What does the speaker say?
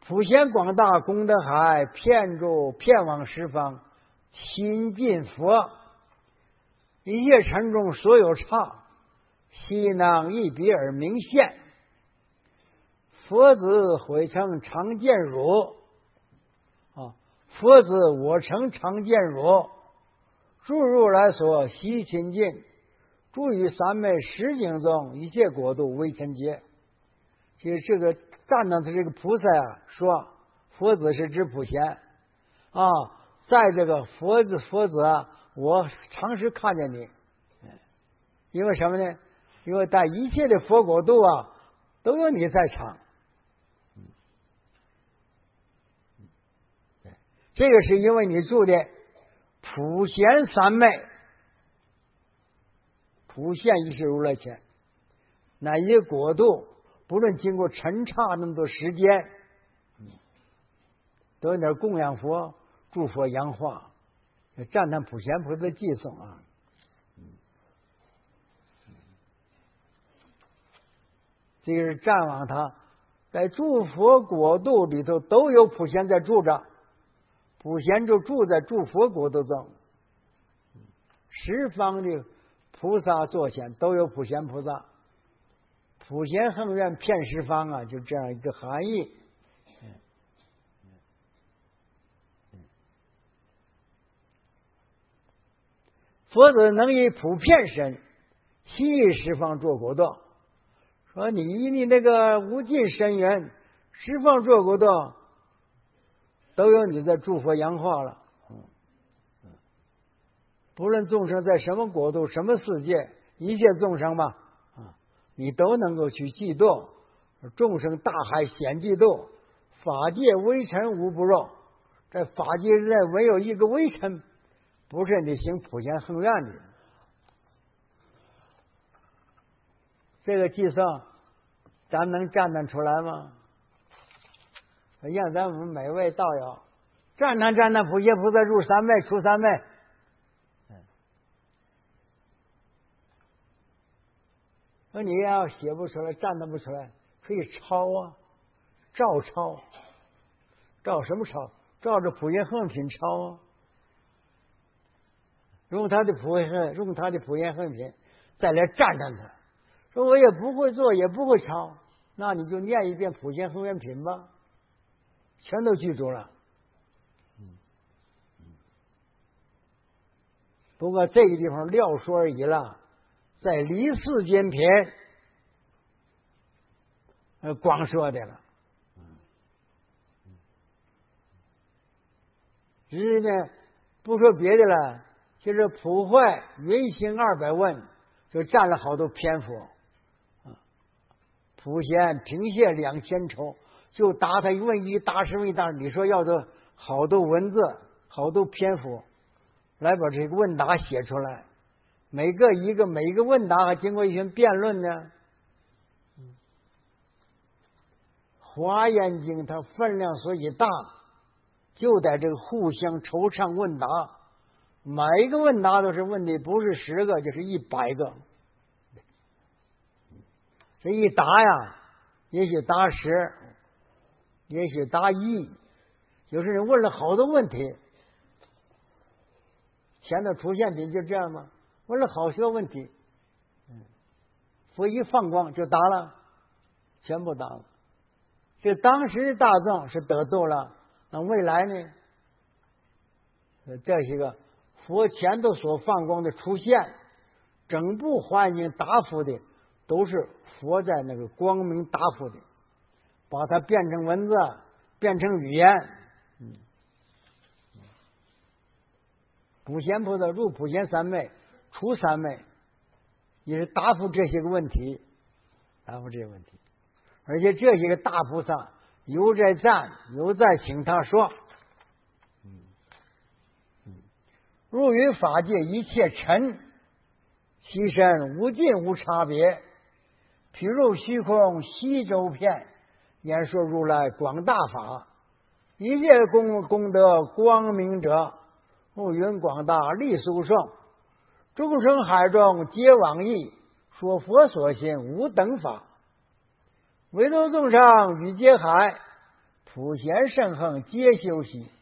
普贤广大功德海，遍诸遍往十方，亲近佛，一切尘众所有刹，悉能一彼而明现。佛子毁成常见汝，佛子我成常见汝，诸如来所悉亲近，诸于三昧十境中一切国度为尘劫。其实这个赞叹的这个菩萨啊，说佛子是指普贤在这个佛子我常时看见你，因为什么呢？因为在一切的佛国度都有你在场。这个是因为你住的普贤三昧，普贤一时如来前，那一个国度不论经过陈刹那么多时间，都有点供养佛、祝佛、扬化，赞叹普贤菩萨的寄送啊。这个是瞻望他在诸佛国度里头都有普贤在住着，普贤就住在诸佛国度中，十方的菩萨作显都有普贤菩萨，普贤恒愿遍十方就这样一个含义。佛子能以普遍身，悉十方作国度。说你以你那个无尽深远，十方作国度都有你在诸佛扬化了。不论众生在什么国度、什么世界，一切众生吧，你都能够去济度。众生大海显济度，法界微尘无不入。在法界之内，唯有一个微尘不是你行普贤恒愿的。这个计算咱能赞叹出来吗？让咱们每位道友赞叹普贤菩萨入三昧出三昧。说你要写不出来，赞叹不出来，可以抄照抄。照什么抄？照着普贤恒品抄用他的普贤恒品再来赞叹他。说我也不会做，也不会抄，那你就念一遍普贤恒愿品吧，全都记住了。不过这个地方撂说而已了，在离世间品光说的了。只是呢，不说别的了，就是普会云行200问就占了好多篇幅。普贤凭借2000筹，就答他问一，答十问一答。你说要做好多文字，好多篇幅，来把这个问答写出来，每一个问答还经过一番辩论呢。华严经它分量所以大，就在这个互相惆怅问答，每一个问答都是问的不是10个就是100个。这一答也许答10，也许答1，有些人问了好多问题。前头出现品就这样吗？问了好些问题，佛一放光就答了，全部答了。这当时大众是得度了，那未来呢？这些个佛前头所放光的出现，整部环境答复的都是佛在那个光明答复的，把它变成文字，变成语言。普贤菩萨入普贤三昧出三昧，也是答复这些个问题，而且这些个大菩萨有在赞，有在请他说，入于法界一切尘，其身无尽无差别，譬如虚空悉周遍，言说如来广大法，一切功德光明者，目云广大力殊胜，众生海中皆往诣，说佛所信无等法，唯独众生与皆海， 普贤圣恒皆修习，